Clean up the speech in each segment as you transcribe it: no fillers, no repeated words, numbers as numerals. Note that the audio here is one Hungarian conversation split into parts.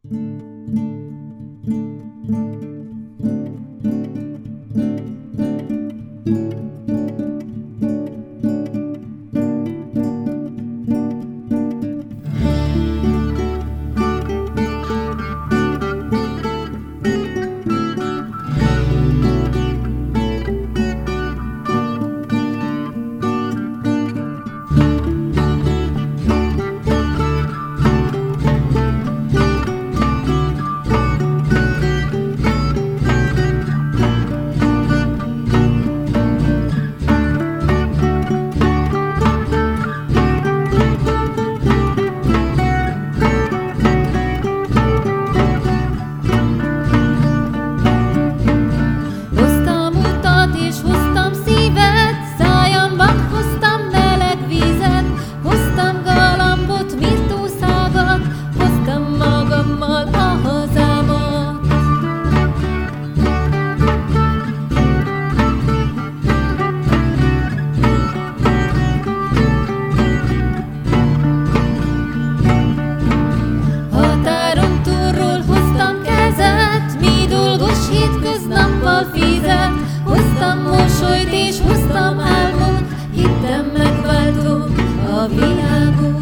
Hoztam mosolyt és hoztam álmot, hittem megváltom a világot.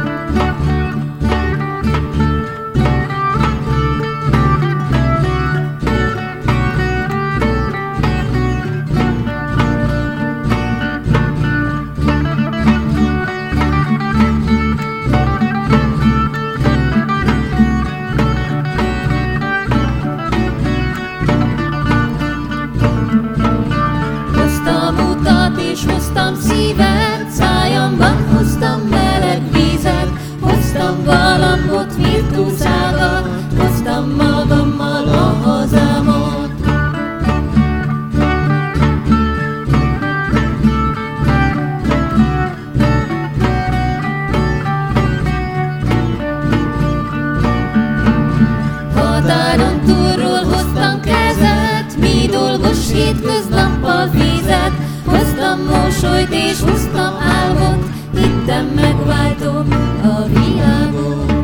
És hoztam szívet, szájamban hoztam meleg vízet, hoztam galambot, virtuszágat, hoztam magammal a hazámat. Határon túlról hoztam kezet, mi dolgos hétköznappal fizet, hoztam mosolyt és hoztam álmot, hittem megváltom a világot.